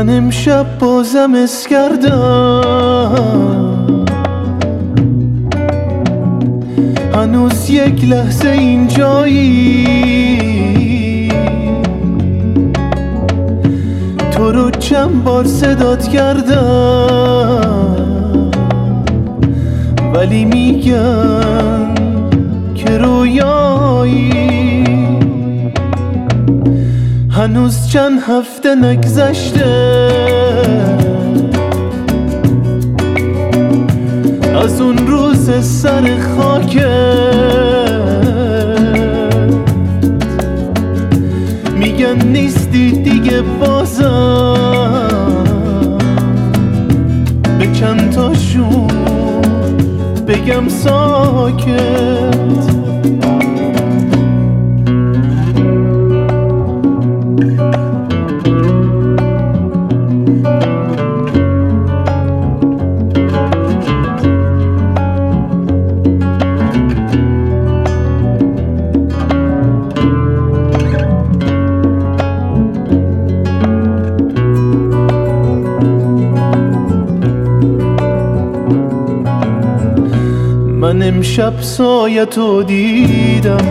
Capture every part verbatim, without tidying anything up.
من امشب بازم اس کردم، هنوز یک لحظه اینجایی، تو رو چند بار صدات کردم ولی میگن که رویایی. هنوز چند هفته نگذشته از اون روز سر خاکت، میگن نیستی دیگه بازم، به چند تاشون بگم ساکت. من امشب سایتو دیدم،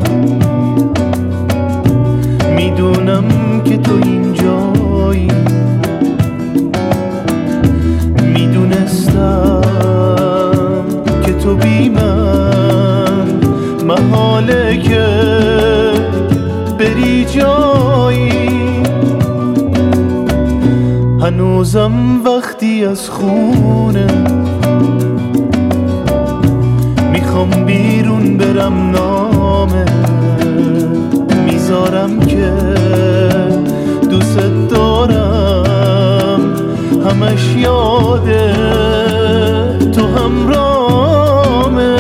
میدونم که تو اینجایی، میدونستم که تو بی من محاله که بری جایی. هنوزم وقتی از خونه میخوام بیرون برم، نامه میذارم که دوست دارم، همش یاده تو همرامه.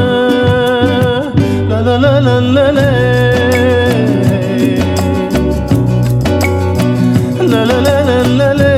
لا لا لا لا لا لا لا لا لا لا لا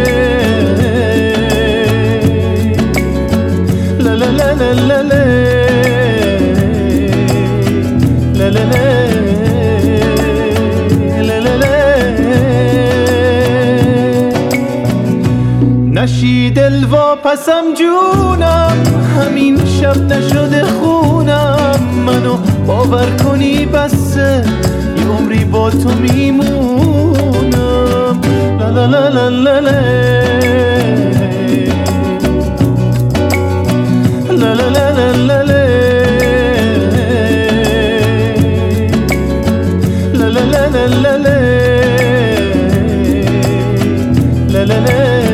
نشی دل واپسم جونم، همین شب نشده خونم، منو باور کنی بسه یه عمری با تو میمونم. لا لا لا لا لا لا لا لا لا لا لا لا لا لا لا لا لا لا